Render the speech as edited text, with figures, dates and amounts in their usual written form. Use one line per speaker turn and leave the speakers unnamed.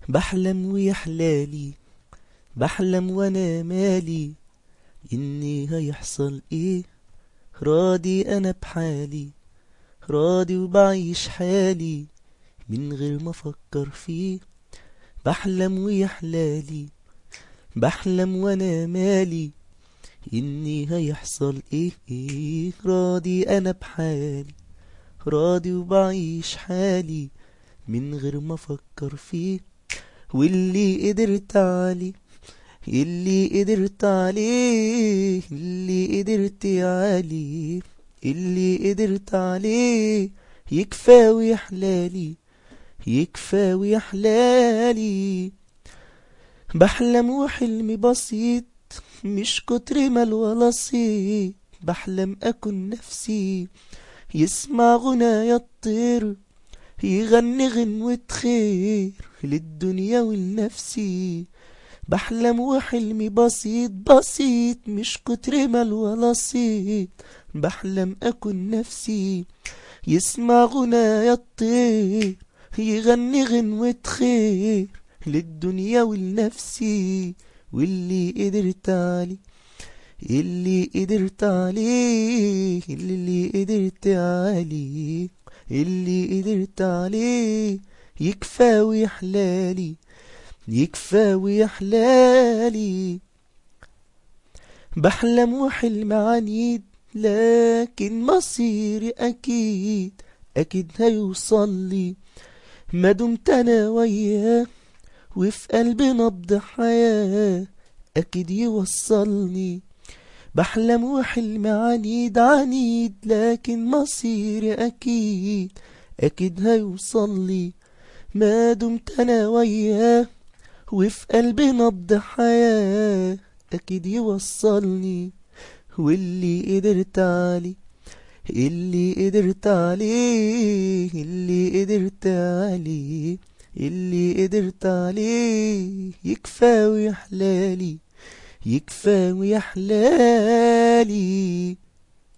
بحلم ويحلالي، بحلم وانا مالي اني هيحصل ايه. راضي انا بحالي، راضي وبعيش حالي من غير ما افكر فيه. بحلم ويحلالي، بحلم وانا مالي اني هيحصل ايه. راضي انا بحالي، راضي وبعيش حالي من غير ما افكر فيه. واللي قدرت عليه، اللي قدرت عليه، اللي قدرت عليه، اللي قدرت عليه يكفى ويحلالي، يكفى ويحلالي. بحلم وحلمي بسيط، مش كتر مال ولا صيت. بحلم اكون نفسي، يسمع غنايا الطير، يغني غنوة خير للدنيا ولنفسي. بحلم وحلمي بسيط بسيط، مش كتر مال ولا صيت. بحلم اكون نفسي، يسمع غنايا الطير، يغني غنوة خير للدنيا ولنفسي. واللي قدرت عليه، اللي قدرت عليه، اللي قدرت عليه، اللي قدرت عليه يكفى ويحلالي، يكفى ويحلالي. بحلم وحلم عنيد، لكن مصيري أكيد، أكيد هيوصلي ما دمت أنا وياه. وفي قلبي نبض حياة أكيد يوصلني. بحلم وحلم عنيد عنيد، لكن مصيري أكيد، أكيد هيوصلي ما دمت أنا وياه. وفي قلبي نبض حياة أكيد يوصلني. واللي قدرت عليه، اللي قدرت عليه، اللي قدرت عليه، اللي قدرت عليه يكفى ويحلالي، يكفى ويحلالي.